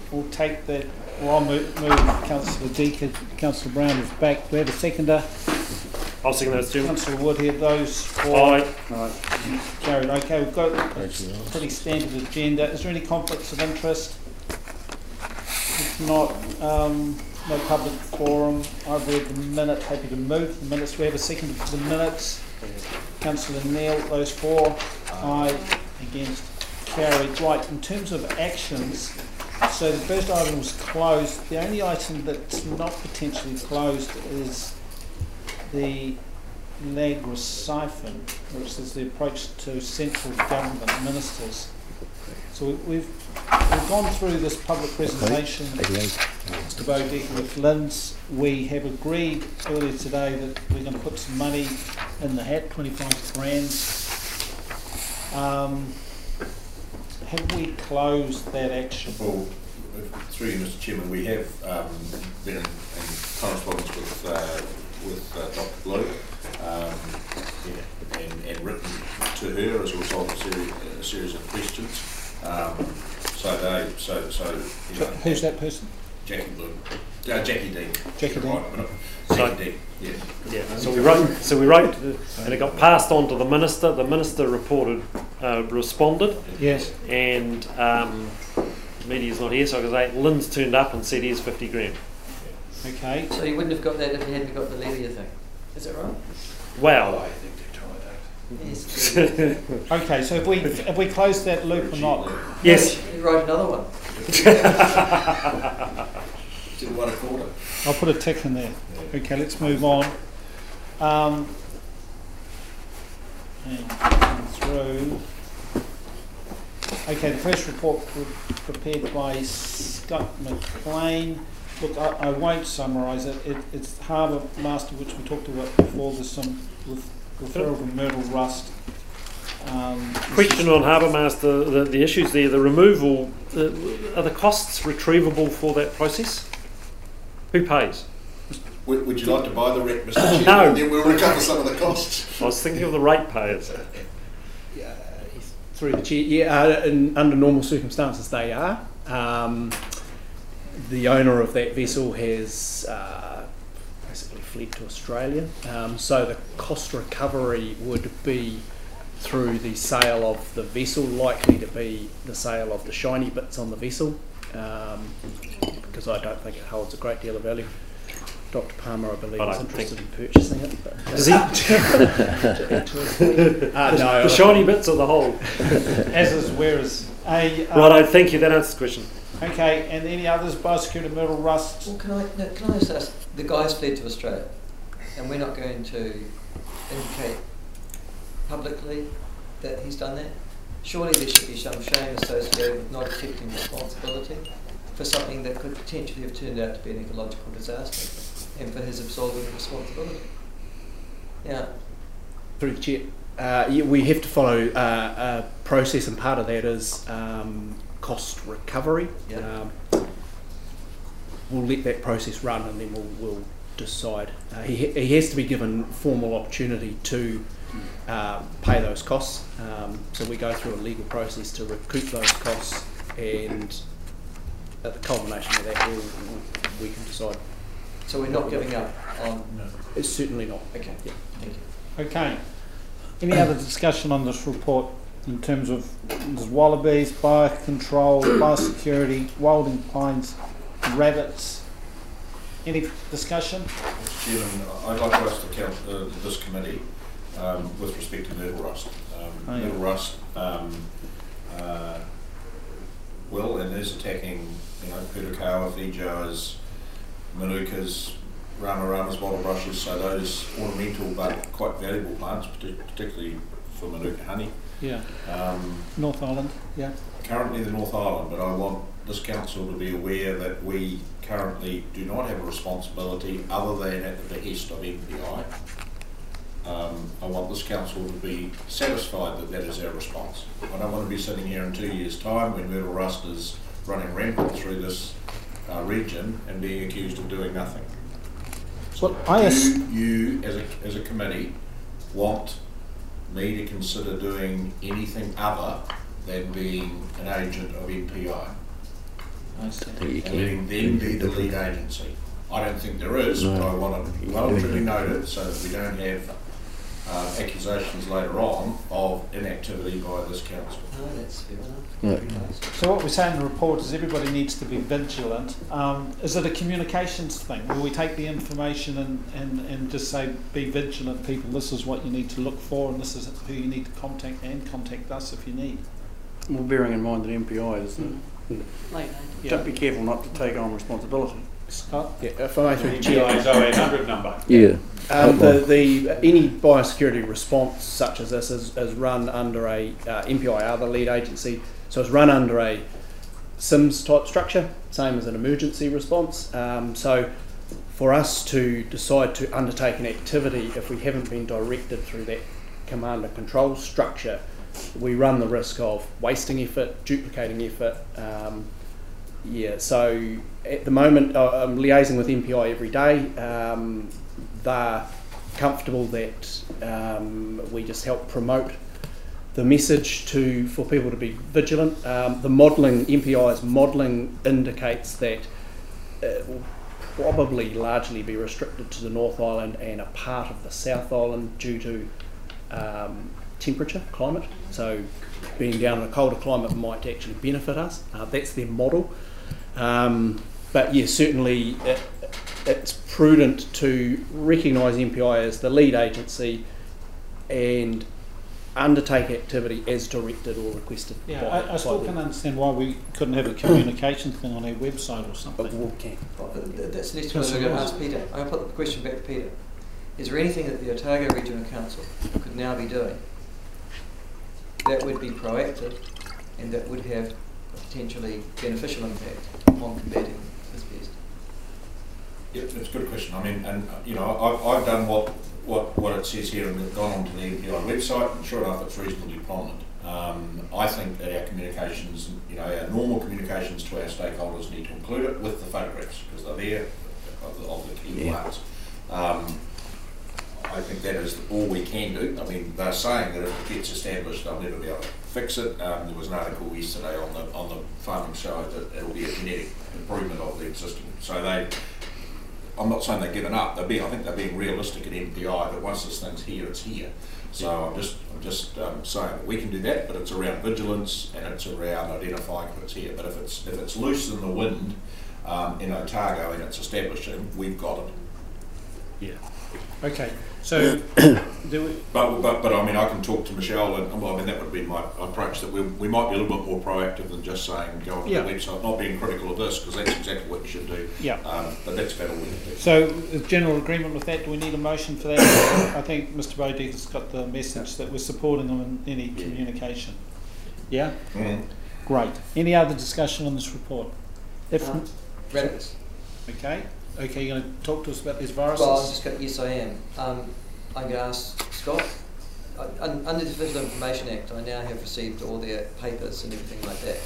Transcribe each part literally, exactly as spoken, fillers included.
we'll take that. Well, I'll move, move Councillor Deakin, Councillor Brown is back. Do we have a seconder? I'll second those two. Councillor Woodhead, those four. Aye. Right. Carried. Okay, we've got a pretty standard agenda. Is there any conflicts of interest? If not, um, no public forum. I've read the minute. Happy to move the minutes. Do we have a seconder for the minutes? Councillor Neal, those four. Aye. Against. Carried. Right. In terms of actions, so the first item was closed. The only item that's not potentially closed is the Lagra siphon, which is the approach to central government ministers. So we, we've we've gone through this public presentation, Mister Bodecker, with Linz. We have agreed earlier today that we're going to put some money in the hat, twenty-five grand. Um, have we closed that action? Well, through you, Mister Chairman, we have um, been in, in correspondence with uh, with uh, Doctor Blue um, yeah, and, and written to her as a result of a series, a series of questions. Um, so they, so so you know, who's that person? Jackie Blue, uh, Jackie Dean. Jackie Dean. Right, So, Jackie Dean. Yeah. Yeah. So we wrote. So we wrote, and it got passed on to the minister. The minister reported, uh, responded. Yes. And um, media's not here, so I can say Lynn's turned up and said, "Here's fifty grand." Okay. So you wouldn't have got that if you hadn't got the Lydia thing. Is that right? Wow. I think they tried that. Yes. Okay. So if we if we close that loop or not? Yes. You write another one. Didn't want a quarter. I'll put a tick in there. Okay, let's move on. Um, and through. Okay, the first report was prepared by Scott McLean. Look, I, I won't summarise it. it. It's Harbour Master, which we talked about before. There's some ref, referral to Myrtle Rust. Um, Question on Harbour Master, the, the issues there, the removal, the, are the costs retrievable for that process? Who pays? Would, would you like to buy the wreck, Mister Chairman? No. And then we'll recover some of the costs. I was thinking of the ratepayers. Yeah, through the chair, yeah, uh, in, under normal circumstances they are. Um, the owner of that vessel has uh, basically fled to Australia, um, so the cost recovery would be through the sale of the vessel, likely to be the sale of the shiny bits on the vessel, um, because I don't think it holds a great deal of value. Doctor Palmer, I believe, is interested in purchasing it. But, uh, Is he? uh, no, the shiny bits or the whole? As is, where is. A, um, Righto, thank you, that answers the question. Okay, and any others? Biosecurity, Myrtle Rust. Well, can I no, can I just ask? The guy's fled to Australia, and we're not going to indicate publicly that he's done that. Surely there should be some shame associated with not accepting responsibility for something that could potentially have turned out to be an ecological disaster, and for his absolving responsibility. Yeah. Through the chair, uh, yeah, we have to follow uh, a process, and part of that is um, cost recovery. Yeah. Um, we'll let that process run, and then we'll, we'll decide. Uh, he, he has to be given formal opportunity to uh, pay those costs. Um, so we go through a legal process to recoup those costs, and at the culmination of that, we'll, we can decide. So we're not giving up on. No. It's certainly not. Okay. Yeah. Thank you. Okay. Any other discussion on this report in terms of there's wallabies, biocontrol, biosecurity, wilding pines, rabbits? Any discussion? Mister Chairman, I'd like to ask the count, uh, this committee um, with respect to Myrtle Rust. Um, oh, yeah. Myrtle Rust um, uh, will and is attacking, you know, Purakawa, Fijoas, Manukas, Rama Ramas, bottle brushes, so those ornamental but quite valuable plants, particularly for Manuka honey. Yeah. Um, North Island, yeah. Currently the North Island, but I want this council to be aware that we currently do not have a responsibility other than at the behest of M P I. Um, I want this council to be satisfied that that is our response. I don't want to be sitting here in two years' time when Myrtle Rust is running rampant through this uh, region and being accused of doing nothing. So well, I do you, as a, as a committee, want me to consider doing anything other than being an agent of M P I? I see. You and can. letting them be the lead agency. I don't think there is, but No. I want to well and truly note it so that we don't have uh, accusations later on of inactivity by this council. No, that's fair enough. No. Very nice. So what we say in the report is everybody needs to be vigilant. Um, is it a communications thing? Will we take the information and, and, and just say, be vigilant people, this is what you need to look for and this is who you need to contact and contact us if you need? Well, bearing in mind that M P I is, Like, don't be careful not to take on responsibility. Scott? Yeah, if I may through the The chair. oh eight hundred number. Yeah. Um, the, the any biosecurity response such as this is, is run under a uh, M P I R, the lead agency, so it's run under a SIMS type structure, same as an emergency response. Um, so for us to decide to undertake an activity if we haven't been directed through that command and control structure, we run the risk of wasting effort, duplicating effort. Um, yeah, so at the moment uh, I'm liaising with M P I every day. Um, they're comfortable that um, we just help promote the message to for people to be vigilant. Um, the modelling, M P I's modelling indicates that it will probably largely be restricted to the North Island and a part of the South Island due to um, temperature, climate. So being down in a colder climate might actually benefit us. Uh, that's their model. Um, but yes, certainly it, it's prudent to recognise M P I as the lead agency and undertake activity as directed or requested. Yeah, by, I, I still by can't them. understand why we couldn't have a communication thing on our website or something. But we can. Well, th- th- that's the next Councillor question I'm going to Ross. ask Peter. I'm going to put the question back to Peter. Is there anything that the Otago Regional Council could now be doing that would be proactive and that would have a potentially beneficial impact on combating this pest? Yeah, it's a good question. I mean, and uh, you know, I've, I've done what, what, what it says here and gone onto the M P I website, and sure enough, it's reasonably prominent. Um, I think that our communications, you know, our normal communications to our stakeholders need to include it with the photographs because they're there of the, of the key Yeah. parts. Um, I think that is all we can do. I mean, they're saying that if it gets established, they'll never be able to fix it. Um, there was an article yesterday on the on the farming show that it'll be a genetic improvement of the existing. So they, I'm not saying they're giving up. They're being, I think they're being realistic at M P I that once this thing's here, it's here. So I'm just I'm just um, saying that we can do that, but it's around vigilance and it's around identifying if it's here. But if it's if it's loose in the wind um, in Otago and it's establishing, we've got it. Yeah. Okay. So, do we? But, but, but I mean, I can talk to Michelle, and well, I mean, that would be my approach, that we, we might be a little bit more proactive than just saying go on Yeah. the website, not being critical of this, because that's exactly what you should do. Yeah. Um, but that's about all we can do. So, is general agreement with that? Do we need a motion for that? I think Mister Bodie has got the message that we're supporting them in any communication. Yeah. Mm. Great. Any other discussion on this report? If Um, Rabbits. okay. Okay, you're going to talk to us about these viruses? Well, I'm just going, yes, I am. Um, I'm going to ask Scott. Uh, un, under the Digital Information Act, I now have received all their papers and everything like that.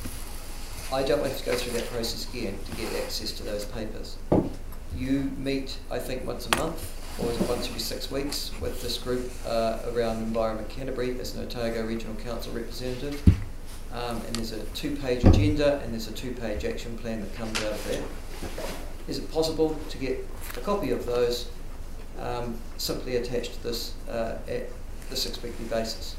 I don't want to go through that process again to get access to those papers. You meet, I think, once a month, or is it once every six weeks, with this group uh, around Environment Canterbury as an Otago Regional Council representative. Um, and there's a two-page agenda and there's a two-page action plan that comes out of that. Is it possible to get a copy of those um, simply attached to this uh, at the six-weekly basis?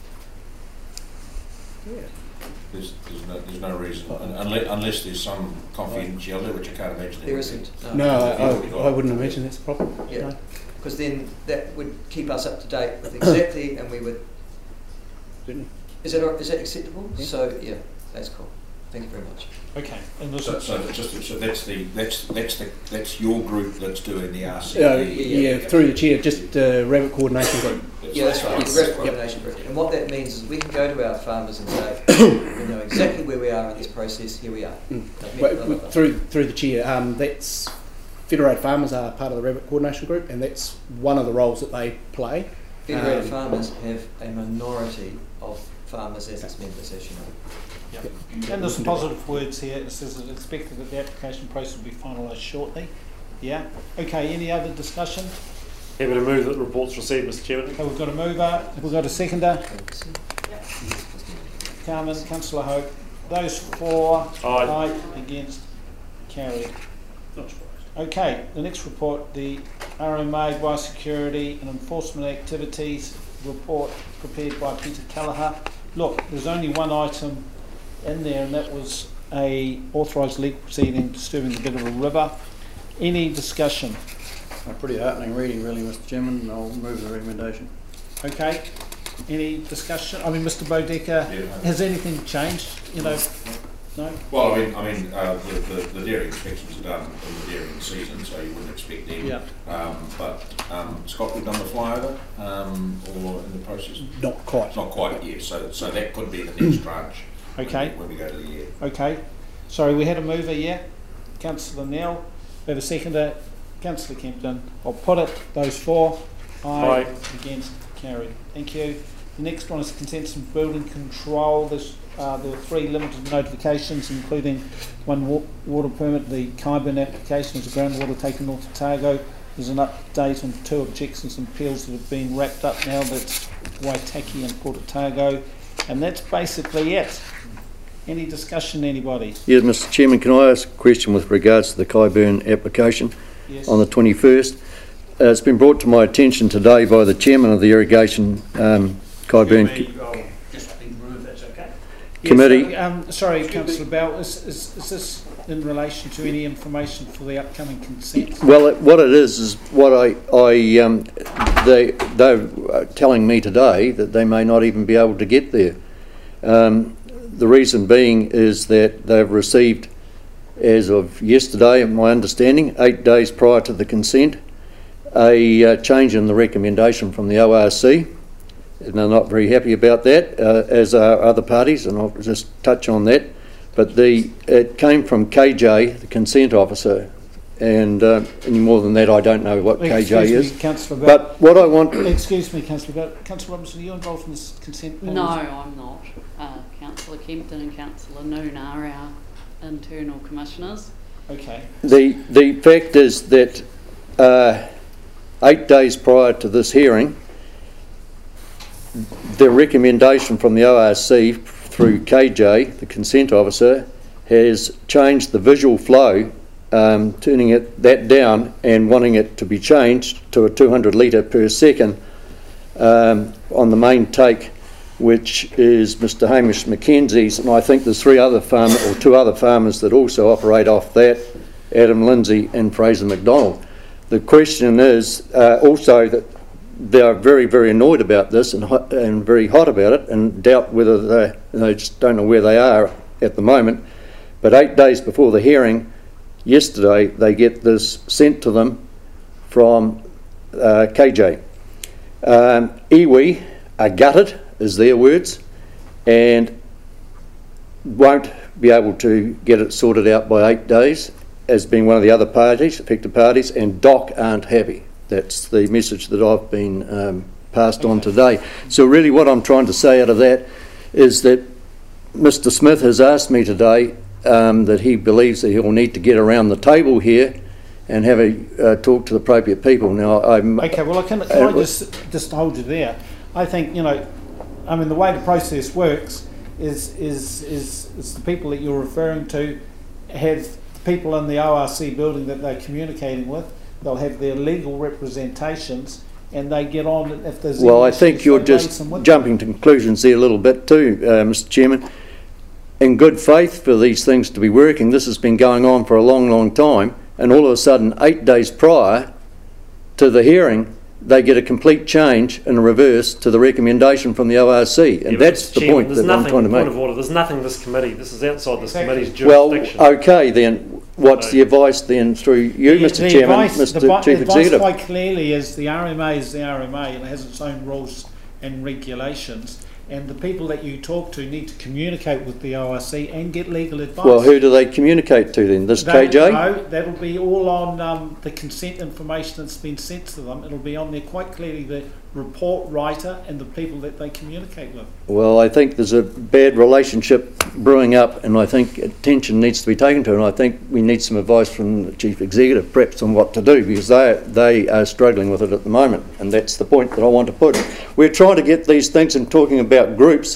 Yeah. There's, there's, no, there's no reason, un- unless, unless there's some confidentiality, which I can't imagine. There would isn't. No, No. I, I, I wouldn't imagine that's a problem. Yeah. No. Because then that would keep us up to date with exactly, and we would. Certainly. Is that is that acceptable? Yeah. So yeah, that's cool. Thank you very much. Okay. And this So, so, that's just, so that's the that's that's the that's your group that's doing the R C. Uh, yeah, through the chair, just uh, Rabbit Coordination Group. Yeah, that's right. Yes. The Rapid Yep. Coordination Group. And what that means is we can go to our farmers and say, we know exactly where we are in this process. Here we are. Mm. They've met Well, blah, blah, blah. through through the chair, um, that's Federated Farmers are part of the Rabbit Coordination Group, and that's one of the roles that they play. Federated Um, farmers have a minority of farmers as its members, as you know. Yep. And there's some positive words here. It says it's expected that the application process will be finalised shortly. Yeah. Okay. Any other discussion? Happy to move that the report's received, Mister Chairman. Okay, we've got a mover. We've got a seconder. Carmen, Councillor Hope. Those for, Aye. against, carried. Not surprised. Okay, the next report, the R M A Biosecurity and Enforcement Activities report prepared by Peter Callagher. Look, there's only one item in there, and that was a authorised legal proceeding disturbing the bed of a river. Any discussion? A pretty heartening reading, really, Mister Chairman, and I'll move the recommendation. Okay. Any discussion? I mean, Mister Bodecker, Yeah. has anything changed? You know, no. Well, I mean, I mean, uh, the, the, the dairy inspections are done in the dairying season, so you wouldn't expect them. Yeah. Um, but um, Scott, we've done the flyover, um, or in the process? Not quite. Not quite yet. So, so that could be the next tranche. Okay. When we, when we go to the year. Okay. Sorry, we had a mover, yeah. Councillor Nell. We have a seconder. Councillor Kempton. I'll put it. Those for. Aye. Aye. Against. Carried. Thank you. The next one is consent and building control. There's, uh, there were three limited notifications, including one wa- water permit, the Kyburn application is a groundwater taken North Otago. There's an update on two objections and appeals that have been wrapped up now. That's Waitaki and Port Otago. And that's basically it. Any discussion, anybody? Yes, Mister Chairman, can I ask a question with regards to the Kyburn application Yes. on the twenty-first? Uh, it's been brought to my attention today by the chairman of the Irrigation um, Kyburn Me, I'll just be rude, if that's okay. Committee. Yes, so, um, sorry, Councillor Bell, is, is, is this in relation to any information for the upcoming consent? Well, it, what it is is what I, I um, they they're telling me today that they may not even be able to get there. Um, the reason being is that they've received, as of yesterday, my understanding, eight days prior to the consent, a uh, change in the recommendation from the O R C. And they're not very happy about that, uh, as are other parties, and I'll just touch on that. But the it came from K J, the consent officer, and uh, any more than that, I don't know what K J Excuse is. me, Councillor Bell. But what I want, Excuse me, Councillor Bell. Councillor Robinson, are you involved in this consent panel? No, I'm not. Uh, Councillor Kempton and Councillor Noon are our internal commissioners. Okay. the the fact is that uh, eight days prior to this hearing, the recommendation from the O R C through K J, the consent officer, has changed the visual flow, um, turning it that down and wanting it to be changed to a two hundred litre per second um, on the main take, which is Mister Hamish Mackenzie's, and I think there's three other farmers or two other farmers that also operate off that, Adam Lindsay and Fraser McDonald. The question is uh, also that they are very, very annoyed about this and hot, and very hot about it, and doubt whether they, they just don't know where they are at the moment. But eight days before the hearing, yesterday, they get this sent to them from uh, K J. Um, iwi are gutted, is their words, and won't be able to get it sorted out by eight days, as being one of the other parties, affected parties, and D O C aren't happy. That's the message that I've been um, passed on today. So really what I'm trying to say out of that is that Mister Smith has asked me today um, that he believes that he'll need to get around the table here and have a uh, talk to the appropriate people. Now, I'm... Okay, well, I can, can uh, I just, just hold you there? I think, you know, I mean, the way the process works is, is, is, is the people that you're referring to have people in the O R C building that they're communicating with. They'll have their legal representations, and they get on if there's. Well, any I think issues, you're they raise just them with jumping to conclusions there a little bit too, uh, Mister Chairman. In good faith for these things to be working, this has been going on for a long, long time, and all of a sudden, eight days prior to the hearing, they get a complete change in reverse to the recommendation from the O R C, and Yeah, but that's Mister the Chairman, point there's that I'm nothing, trying to point make. of order, there's nothing this committee, this is outside this Exactly. committee's Well, jurisdiction. okay then, what's the advice then through you, The- Mister the Chairman, advice- Mister the, bi- Chief the advice Executive? quite clearly is the R M A is the R M A, and it has its own rules and regulations. And the people that you talk to need to communicate with the O R C and get legal advice. Well, who do they communicate to then? This K That- J? No, that'll be all on um, the consent information that's been sent to them. It'll be on there quite clearly, the report writer and the people that they communicate with. Well, I think there's a bad relationship brewing up, and I think attention needs to be taken to it, and I think we need some advice from the Chief Executive perhaps on what to do, because they, they are struggling with it at the moment, and that's the point that I want to put. We're trying to get these things and talking about groups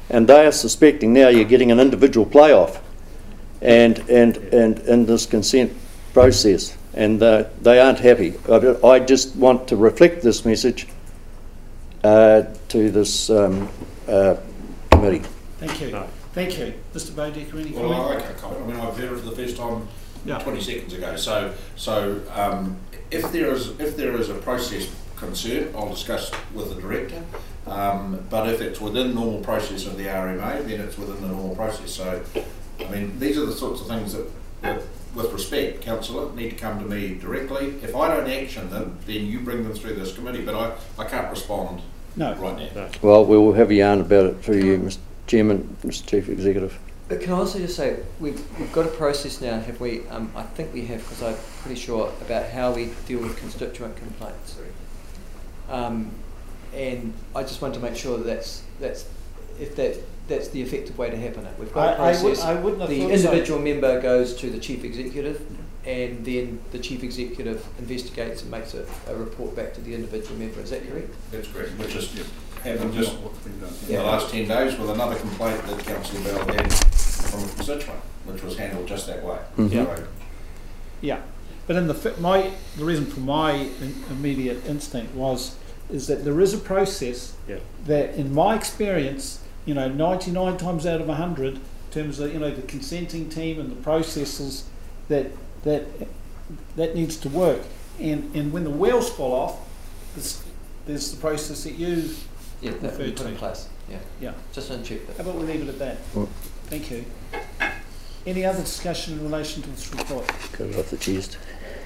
and they are suspecting now you're getting an individual playoff, and and and in this consent process, and uh, they aren't happy. I, I just want to reflect this message uh, to this um, uh, committee. Thank you. No. Thank you. Mister Bodecker, any Well, comment? I can't comment. I mean, I've heard it for the first time Yeah. twenty seconds ago. So, so um, if there is if there is a process concern, I'll discuss with the director. Um, but if it's within normal process of the R M A, then it's within the normal process. So, I mean, these are the sorts of things that, that with respect, councillor, need to come to me directly. If I don't action them, then you bring them through this committee. But I, I can't respond No. right now. No. Well, we will have a yarn about it through you, Mister Chairman, Mister Chief Executive. But can I also just say, we've, we've got a process now, have we? Um, I think we have, because I'm pretty sure about how we deal with constituent complaints. Um, and I just want to make sure that that's, that's if that that's the effective way to happen it. We've got a I, I, would, process. I wouldn't have The thought individual member goes to the chief executive, and then the chief executive investigates and makes a, a report back to the individual member. Is that correct? That's correct. Which is happened just in Yeah. the last ten days with another complaint that Councillor Bell had from a constituent, which was handled just that way. Mhm. Yeah. So, Yeah, but in the fi- my the reason for my in, immediate instinct was is that there is a process Yeah. that, in my experience, you know, ninety-nine times out of one hundred, in terms of, you know, the consenting team and the processes that that that needs to work, and and when the wheels fall off, there's, there's the process that you. Yeah, that we Referred put in to. place. Yeah. Yeah. Just uncheck How that. about we leave it at that? Mm. Thank you. Any other discussion in relation to this report? Got it off the chest.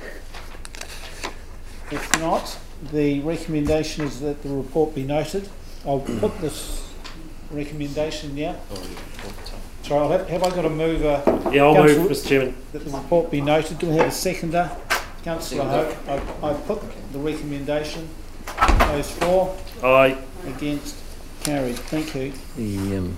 If not, the recommendation is that the report be noted. I'll put this recommendation now. Sorry, I'll have, have I got a mover Yeah, I'll Councillor- move, Mister Chairman. that the report be noted? Do we have a seconder? Councillor Hope, I, I put the recommendation. Those for, Aye. against, carried. Thank you. The, um,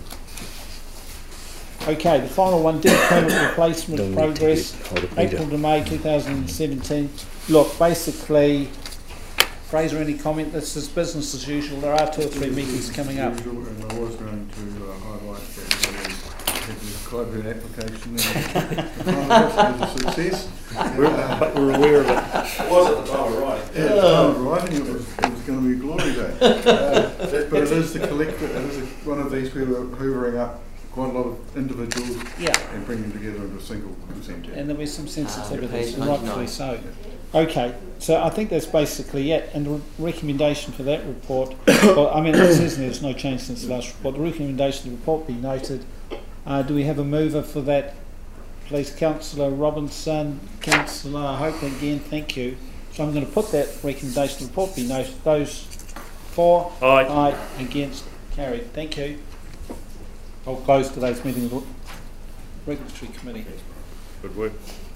Okay, the final one, debt permit replacement don't need to progress, get hold of Peter. April to May two thousand seventeen. Look, basically, Fraser, any comment? This is business as usual. There are two or three meetings coming up. Usual, and I was going to uh, highlight that the the Clyburn application and was a success. We're, Uh, but we're aware of it. it was at the time of writing. Yeah, at the time of writing, it was, it was going to be a glory day. Uh, but it is the collective, it is a, one of these people are hoovering up quite a lot of individuals Yeah, and bringing them together into a single consent. and there'll be some sensitivities, page and rightfully ninety-nine. so. Okay, so I think that's basically it. And the re- recommendation for that report, well, I mean, it says there's no change since the last report. The recommendation of the report be noted. Uh, do we have a mover for that? Please, Councillor Robinson, Councillor Hope again, thank you. So I'm going to put that recommendation of the report be noted. Those for, Aye. aye, against, carried. Thank you. I'll close today's meeting of the Regulatory Committee. Good work.